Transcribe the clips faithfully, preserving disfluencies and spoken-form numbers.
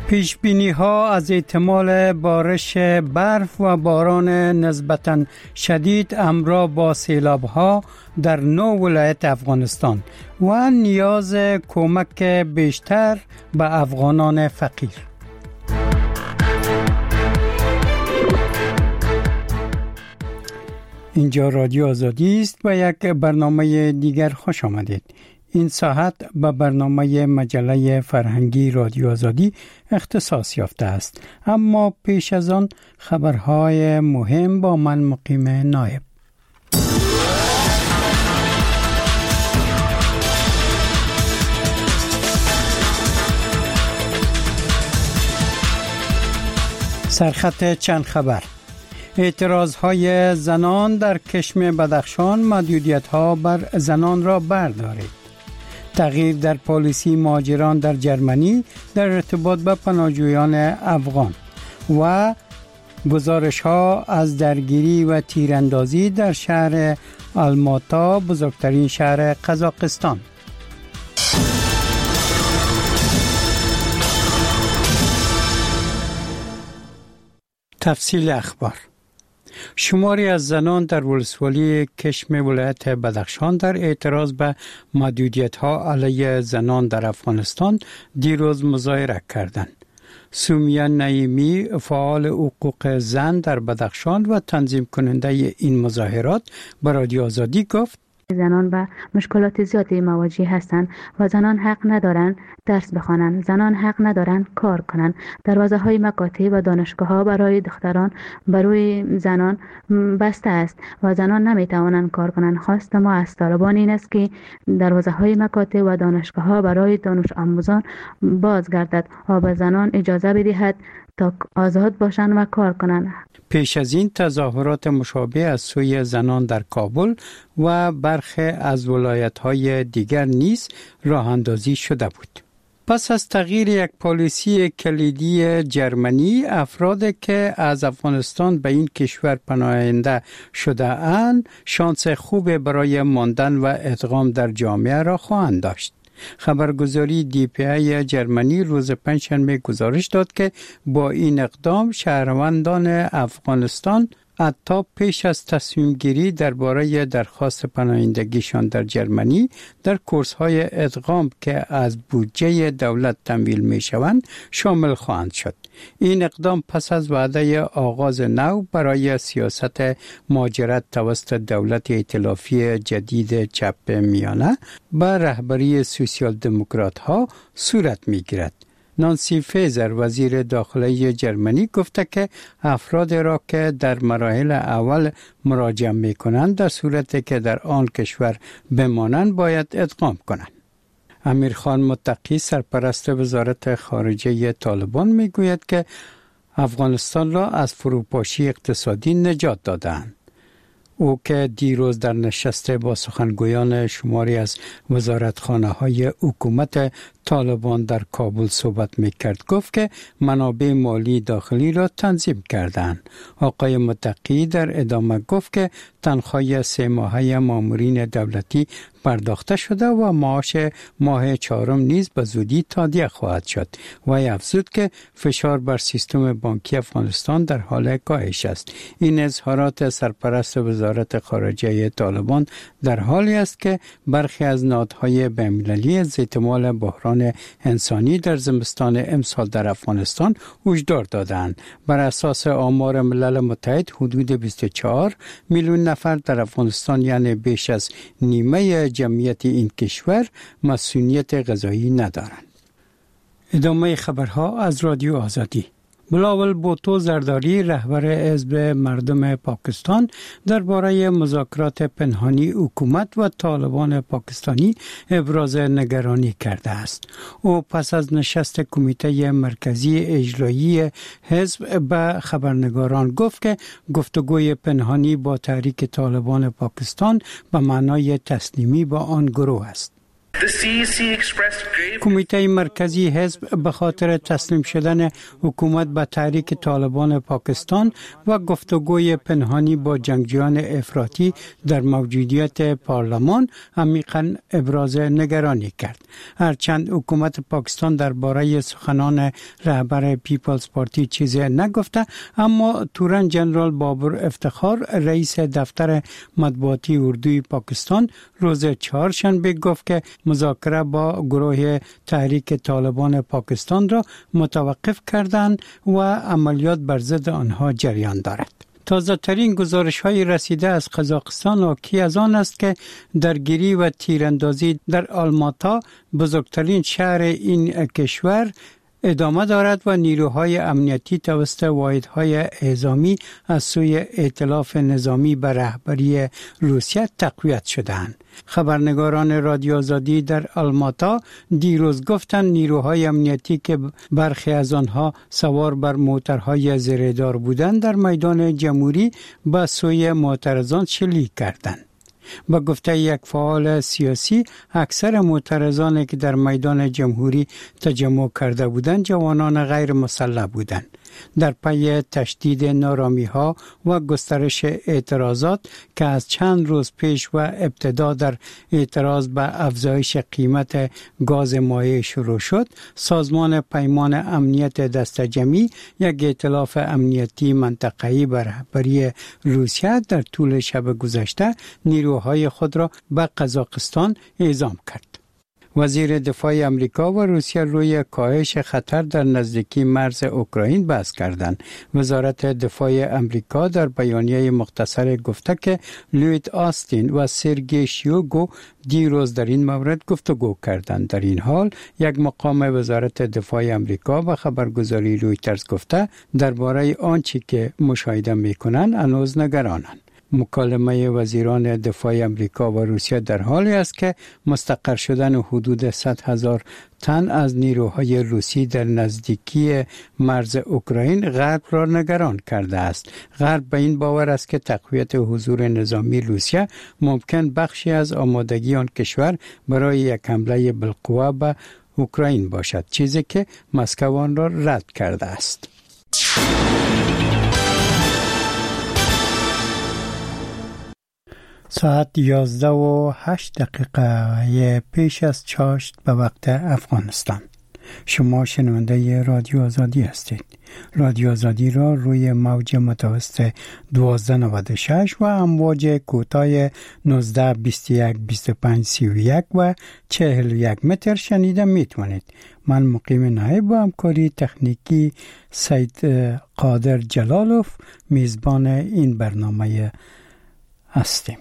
پیشبینی ها از احتمال بارش برف و باران نسبتاً شدید همراه با سیلاب ها در نه ولایت افغانستان و نیاز کمک بیشتر به افغانان فقیر. اینجا رادیو آزادی است و یک برنامه دیگر خوش آمدید. این ساعت به برنامه مجله فرهنگی رادیو آزادی اختصاص یافته است، اما پیش از آن خبرهای مهم با من مقیم نایب. سرخط چند خبر. اعتراضهای زنان در کشم بدخشان، محدودیت‌ها بر زنان را بردارید. تغییر در پالیسی مهاجران در جرمنی در ارتباط به پناهجویان افغان و گزارش‌ها از درگیری و تیراندازی در شهر آلماتا، بزرگترین شهر قزاقستان. تفصیل اخبار. شماری از زنان در ولسوالی کشم ولایت بدخشان در اعتراض به محدودیت‌ها علیه زنان در افغانستان دیروز مظاهره کردند. سومیا نعیمی، فعال حقوق زن در بدخشان و تنظیم کننده این مظاهرات، به رادیو آزادی گفت: زنان به مشکلات زیادی مواجه هستند و زنان حق ندارند درس بخوانند، زنان حق ندارند کار کنند. دروازه‌های مکاتب و دانشگاه‌ها برای دختران برای زنان بسته است و زنان نمی‌توانند کار کنند. خواست ما از طالبان این است که دروازه‌های مکاتب و دانشگاه‌ها برای دانش آموزان باز گردد و به زنان اجازه بدهد تا آزاد باشند و کار کنند. پیش از این تظاهرات مشابه از سوی زنان در کابل و برخی از ولایت‌های دیگر نیز راه اندازی شده بود. پس از تغییر یک پالیسی کلیدی جرمنی، افرادی که از افغانستان به این کشور پناهنده شده اند شانس خوب برای ماندن و ادغام در جامعه را خواهند داشت. خبرگزاری دی پی ای جرمنی روز پنجشنبه گزارش داد که با این اقدام شهروندان افغانستان حتی پیش از تصمیم گیری درباره درخواست پناهندگیشان در جرمنی در کورس‌های ادغام که از بودجه دولت تمویل می‌شوند شامل خواهند شد. این اقدام پس از وعده آغاز نو برای سیاست مهاجرت توسط دولت ائتلافی جدید چپ میانه به رهبری سوسیال دموکرات ها صورت می‌گیرد. نانسی فیزر، وزیر داخلی جرمنی، گفته که افراد را که در مراحل اول مراجعه می کنند در صورتی که در آن کشور بمانند باید ادغام کنند. امیرخان متقی، سرپرست وزارت خارجه طالبان، می گوید که افغانستان را از فروپاشی اقتصادی نجات دادند. او که دیروز در نشست با سخنگویان شماری از وزارتخانه های حکومت طالبان در کابل صحبت میکرد، گفت که منابع مالی داخلی را تنظیم کردند. آقای متقی در ادامه گفت که تنخواه سه ماهه مامورین دولتی پرداخته شده و معاش ماه چهارم نیز به زودی تادیه خواهد شد. و افزود که فشار بر سیستم بانکی افغانستان در حال کاهش است. این اظهارات سرپرست وزارت خارجه طالبان در حالی است که برخی از نهادهای بین‌المللی از احتمال بحران انسانی در زمستان امسال در افغانستان هشدار دادند. بر اساس آمار ملل متحد حدود بیست و چهار میلیون نفر در افغانستان، یعنی بیش از نیمه جمعیت این کشور، مسئولیت غذایی ندارند. ادامه خبرها از رادیو آزادی. بلاول بوتو زرداری، رهبر حزب مردم پاکستان، درباره مذاکرات پنهانی حکومت و طالبان پاکستانی ابراز نگرانی کرده است. او پس از نشست کمیته مرکزی اجرایی حزب به خبرنگاران گفت که گفتگوی پنهانی با تحریک طالبان پاکستان به معنای تسلیمی با آن گروه است. کمیته مرکزی حزب به خاطر تسلیم شدن حکومت به تحریک طالبان پاکستان و گفتگوی پنهانی با جنگجویان افراطی در موجودیت پارلمان عمیقاً ابراز نگرانی کرد. هرچند حکومت پاکستان درباره سخنان رهبر پیپلز پارتی چیزی نگفته، اما تورن جنرال بابر افتخار رئیس دفتر مطبوعاتی اردوی پاکستان روز چهارشنبه گفت که مذاکره با گروه تحریک طالبان پاکستان را متوقف کردند و عملیات بر ضد آنها جریان دارد. تازه ترین گزارش های رسیده از قزاقستان حاکی از آن است که درگیری و تیراندازی در آلماتا، بزرگترین شهر این کشور، ادامه دارد و نیروهای امنیتی توسط واحدهای اعزامی از سوی ائتلاف نظامی به رهبری روسیه تقویت شدند. خبرنگاران رادیو آزادی در آلماتا دیروز گفتند نیروهای امنیتی که برخی از آنها سوار بر موترهای زیردار بودند در میدان جمهوری به سوی معترضان شلیک کردند. با گفته یک فعال سیاسی، اکثر معترضانی که در میدان جمهوری تجمع کرده بودند جوانان غیر مسلح بودند. در پی تشدید نارامی ها و گسترش اعتراضات که از چند روز پیش و ابتدا در اعتراض به افزایش قیمت گاز مایع شروع شد، سازمان پیمان امنیت دستجمعی، یک ائتلاف امنیتی منطقه‌ای به رهبری روسیه، در طول شب گذشته نیروهای خود را به قزاقستان اعزام کرد. وزیر دفاع امریکا و روسیه روی کاهش خطر در نزدیکی مرز اوکراین بحث کردند. وزارت دفاع امریکا در بیانیه مختصر گفته که لوید آستین و سرگئی شویگو دیروز در این مورد گفتگو کردند. در این حال یک مقام وزارت دفاع امریکا به خبرگزاری رویترز گفته درباره آنچه که مشاهده می‌کنند هنوز نگرانند. مکالمه وزیران دفاع امریکا و روسیه در حالی است که مستقر شدن حدود صد هزار تن از نیروهای روسی در نزدیکی مرز اوکراین غرب را نگران کرده است. غرب به این باور است که تقویت حضور نظامی روسیه ممکن بخشی از آمادگی آن کشور برای یک حمله بالقوه به اوکراین باشد، چیزی که مسکو آن را رد کرده است. ساعت یازده و هشت دقیقه پیش از چاشت به وقت افغانستان. شما شنونده رادیو آزادی هستید. رادیو آزادی را روی موج متوسط دوازده نود و شش و امواج کوتاه نوزده بیست و یک بیست و پنج سی و یک و چهل و یک متر شنیده میتونید. من مقیم نایب با همکاری تکنیکی سید قادر جلالوف میزبان این برنامه هستیم.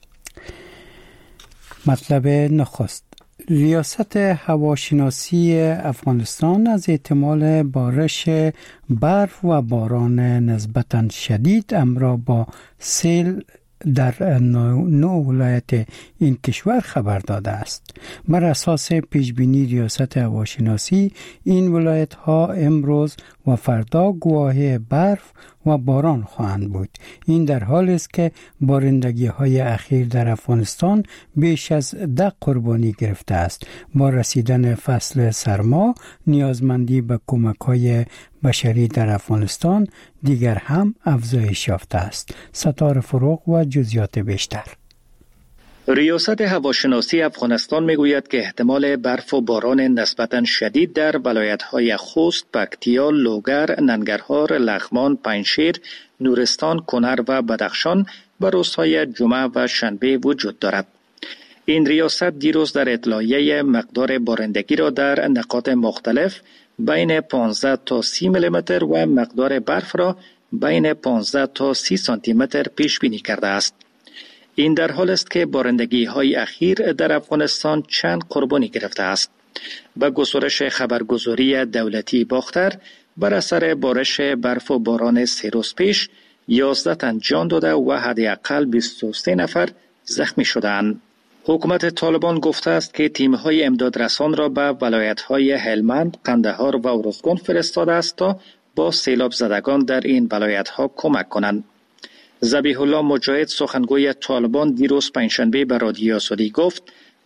مطلب نخست: ریاست هواشناسی افغانستان از احتمال بارش برف و باران نسبتاً شدید همراه با سیل در نو ولایت این کشور خبر داده است. بر اساس پیشبینی ریاست هواشناسی این ولایت ها امروز و فردا گواهی برف و باران خواهند بود. این در حالی است که بارندگی های اخیر در افغانستان بیش از ده قربانی گرفته است. با رسیدن فصل سرما نیازمندی به کمک های بشری در افغانستان دیگر هم افزایش یافته است. ستاره فروغ و جزئیات بیشتر. ریاست هواشناسی افغانستان میگوید که احتمال برف و باران نسبتاً شدید در ولایت‌های خوست، پکتیا، لوگر، ننگرهار، لغمان، پنجشیر، نورستان، کنر و بدخشان به روزهای جمعه و شنبه وجود دارد. این ریاست دیروز در اطلاعیه مقدار بارندگی را در نقاط مختلف بین پانزده تا سی میلیمتر و مقدار برف را بین پانزده تا سی سانتی متر پیش بینی کرده است. این در حال است که بارندگی های اخیر در افغانستان چند قربانی گرفته است. به گزارش خبرگزاری دولتی باختر، بر اثر بارش برف و باران سه روز پیش یازده تن جان داده و حداقل بیست و سه نفر زخمی شدند. حکومت طالبان گفته است که تیم‌های امدادرسان را به ولایت‌های هلمند، قندهار و ارزگان فرستاده است تا با سیلاب زدگان در این ولایت‌ها کمک کنند. ذبیح الله مجاهد سخنگوی طالبان دیروز پنجشنبه به رادیو آزادی گفت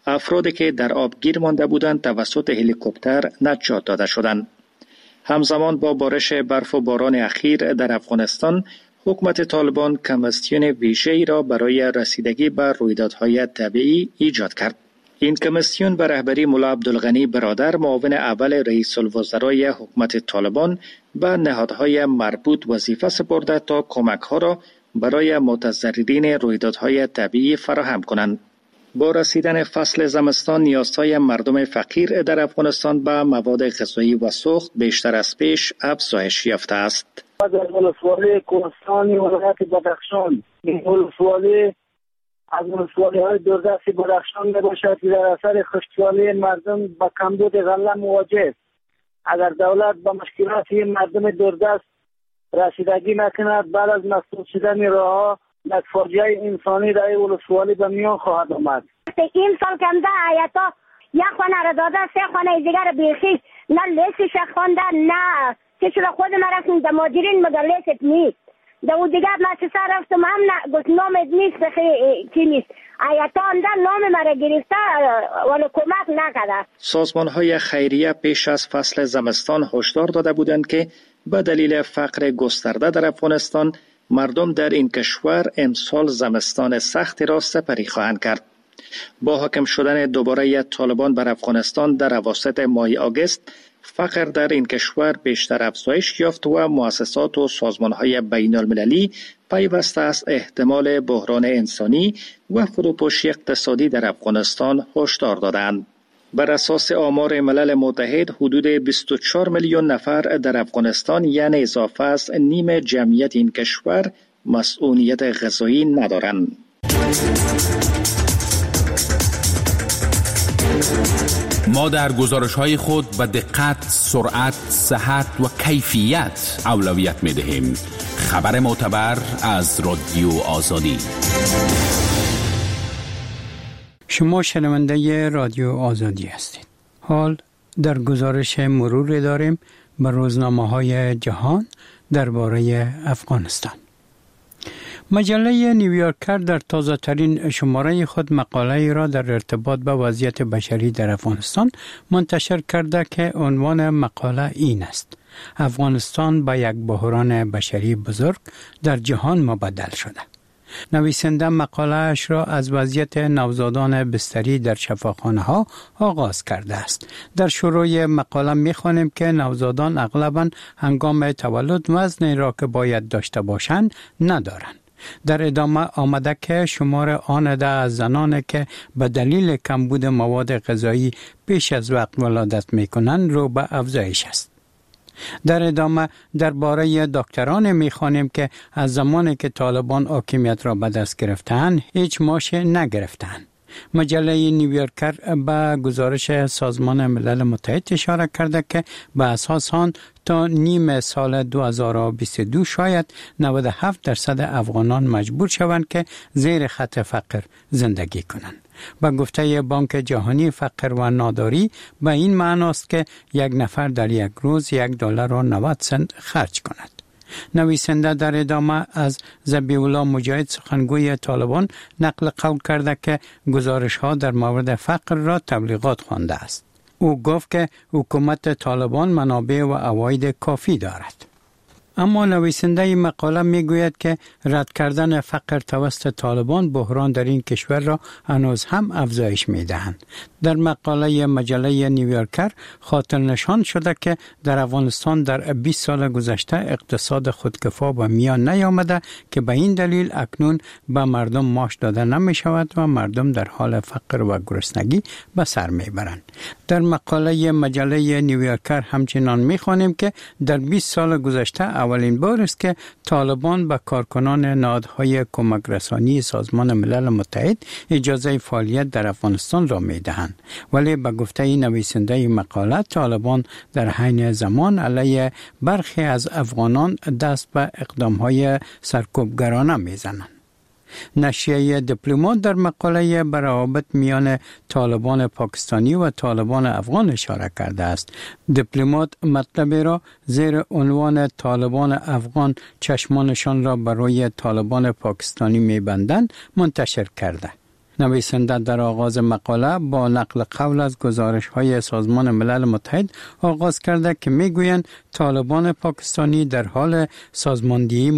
افرادی که در آب گیر مانده بودند توسط هلیکوپتر نجات داده شدند. همزمان با بارش برف و باران اخیر در افغانستان، حکومت طالبان کمیسیون ویژه‌ای را برای رسیدگی به رویدادهای طبیعی ایجاد کرد. این کمیسیون به رهبری ملا عبدالغنی برادر، معاون اول رئیس الوزرای حکومت طالبان، به نهادهای مربوط وظیفه سپرده تا کمک‌ها را برای متضررین رویدادهای طبیعی فراهم کنند. با رسیدن فصل زمستان، نیازهای مردم فقیر در افغانستان به مواد غذایی و سوخت بیشتر از پیش افزایش یافته است. در ولسوالی کوهستان ولایت بدخشان، این ولسوالی از ولسوالی‌های دوردست بدخشان میباشد که در اثر خشکسالی مردم با کمبود غله مواجه است. اگر دولت با مشکلات مردم دوردست رسیدگی نکند، بعد از مسدود شدن راه‌ها یک فاجعه انسانی در این ولسوالی به میان خواهد آمد. این سال کمده آیتا یک خانه را داده، سه خانه دیگر بیخی نه لیسش خوانده، نه چه شده خود ما رفتیم در ماجرین مگر لیست نیست. در اون دیگر ما چه سر رفتم هم نه گفت نامت نیست کی نیست. آیتا انده نام مرا گرفته ولی کمک نکرده. سازمان های خیریه پیش از فصل زمستان هشدار داده بودند که به دلیل فقر گسترده در افغانستان، مردم در این کشور امسال زمستان سختی را سپری خواهند کرد. با حاکم شدن دوباره طالبان بر افغانستان در اواسط ماه آگوست، فقر در این کشور بیشتر افزایش یافت و مؤسسات و سازمان‌های بین المللی پیوسته از احتمال بحران انسانی و فروپاشی اقتصادی در افغانستان هشدار دادند. بر اساس آمار ملل متحد، حدود بیست و چهار میلیون نفر در افغانستان، یعنی اضافه از نیم جمعیت این کشور، مسئولیت غذایی ندارند. ما در گزارش‌های خود به دقت، سرعت، صحت و کیفیت اولویت می‌دهیم. خبر معتبر از رادیو آزادی. شما شنونده رادیو آزادی هستید. حال در گزارش مرور داریم به روزنامه‌های جهان درباره افغانستان. مجله نیویورکر در تازه ترین شماره خود مقاله را در ارتباط با وضعیت بشری در افغانستان منتشر کرده که عنوان مقاله این است: افغانستان به یک بحران بشری بزرگ در جهان مبدل شده. نویسنده مقاله اش را از وضعیت نوزادان بستری در شفاخانه ها آغاز کرده است. در شروع مقاله می خوانیم که نوزادان اغلباً هنگام تولد وزنی را که باید داشته باشند ندارند. در ادامه آمده که شمار آن عده از زنان که به دلیل کمبود مواد غذایی پیش از وقت ولادت می کنند رو به افزایش است. در ادامه درباره دکتران می‌خوانیم که از زمانی که طالبان حاکمیت را به دست گرفتند هیچ معاش نگرفتند. مجله نیویورکر به گزارش سازمان ملل متحد اشاره کرده که به اساس آن تا نیم سال دو هزار و بیست و دو شاید نود و هفت درصد افغانان مجبور شوند که زیر خط فقر زندگی کنند. با گفته بانک جهانی، فقر و ناداری به این معناست که یک نفر در یک روز یک دلار و نود سنت خرج کند. نویسنده در ادامه از ذبیح الله مجاهد، سخنگوی طالبان، نقل قول کرده که گزارش ها در مورد فقر را تبلیغات خوانده است. او گفت که حکومت طالبان منابع و عواید کافی دارد. اما نویسنده مقاله میگوید که رد کردن فقر توسط طالبان بحران در این کشور را هنوز هم افزایش میدهند. در مقاله مجله نیویورکر خاطر نشان شده که در افغانستان در بیست سال گذشته اقتصاد خودکفا به میان نیامده که به این دلیل اکنون به مردم معاش داده نمی شود و مردم در حال فقر و گرسنگی به سر میبرند. در مقاله مجله نیویورکر همچنان میخوانیم که در بیست سال گذشته اولین بار است که طالبان به کارکنان نهادهای کمک رسانی سازمان ملل متحد اجازه فعالیت در افغانستان را میدهند. ولی به گفته نویسنده مقاله، طالبان در حین زمان علیه برخی از افغانان دست به اقدامهای سرکوبگرانه میزنند. نشریه دیپلمات در مقاله به روابط میان طالبان پاکستانی و طالبان افغان اشاره کرده است. دیپلمات مطلب را زیر عنوان طالبان افغان چشمانشان را برای طالبان پاکستانی میبندند منتشر کرده. نویسنده در آغاز مقاله با نقل قول از گزارش‌های سازمان ملل متحد آغاز کرده که می‌گویند طالبان پاکستانی در حال سازماندهی